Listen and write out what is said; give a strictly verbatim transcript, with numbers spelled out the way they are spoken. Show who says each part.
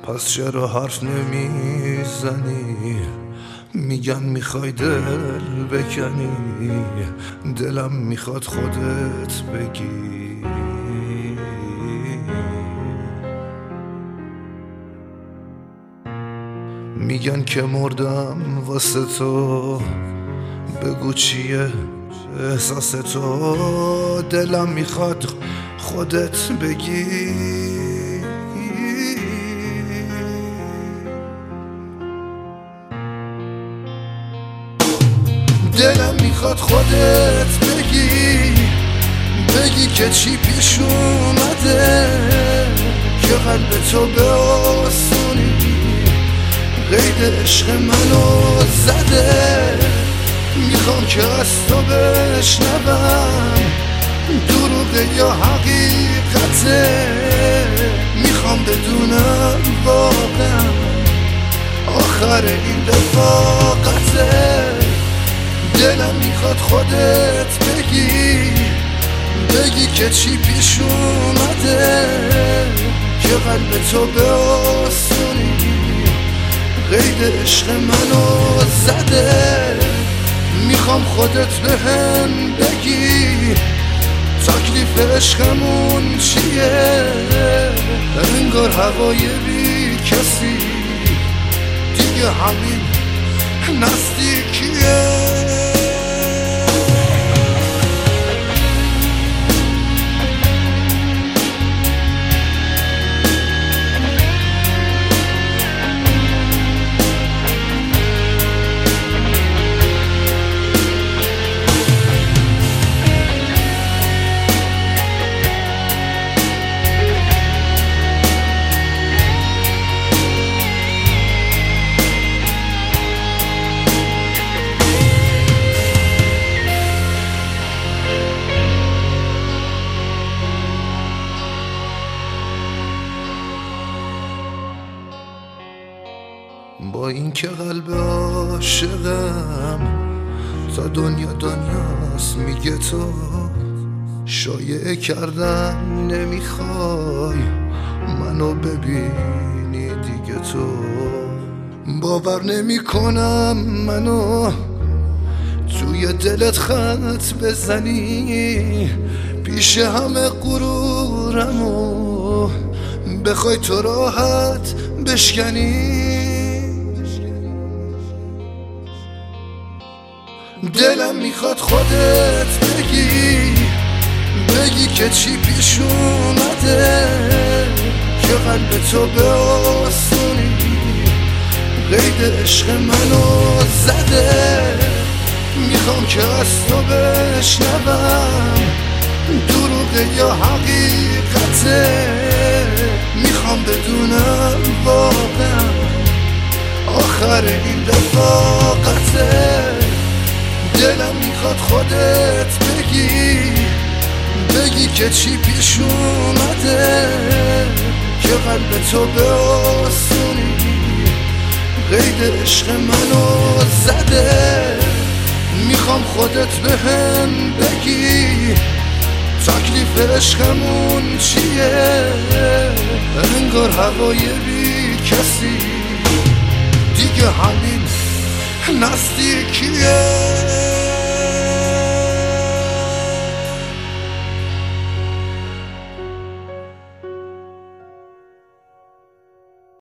Speaker 1: پس چرا حرف نمیزنی؟ میگن میخوای دل بکنی، دلم میخواد خودت بگی. میگن که مردم واسه تو، بگو چیه احساس تو، دلم میخواد خودت بگی. دلم میخواد خودت بگی، بگی که چی پیش اومده، که قلب تو به آسونی قید عشق منو زده. میخوام که از تو بشنوم دروغه یا حقیقته، میخوام بدونم واقعا آخر این رفاقته. دلم میخواد خودت بگی، بگی که چی پیش اومده، که قلب تو به آسونی قید عشق منو زده. میخوام خودت بهم بگی تکلیف عشقمون چیه، انگار هوای بی کسی دیگه همین نزدیکیه. با این که قلب عاشقم تا دنیا دنیاست، میگه تو شایعه کردن نمیخوای منو ببینی دیگه. تو باور نمی کنم منو توی دلت خط بزنی، پیش همه غرورمو بخوای تو راحت بشکنی. دلم میخواد خودت بگی، بگی که چی پیش اومده، که قلب تو به آسونی قید عشق منو زده. میخوام که از تو بشنوم دروغه یا حقیقته، میخوام بدونم واقعا آخر این رفاقته. دلم میخواد خودت بگی، بگی که چی پیش اومده، که قلب تو به آسونی قید عشق منو زده. میخوام خودت بهم بگی تکلیف عشقمون چیه، انگار هوای بی کسی دیگه همین نزدیکیه.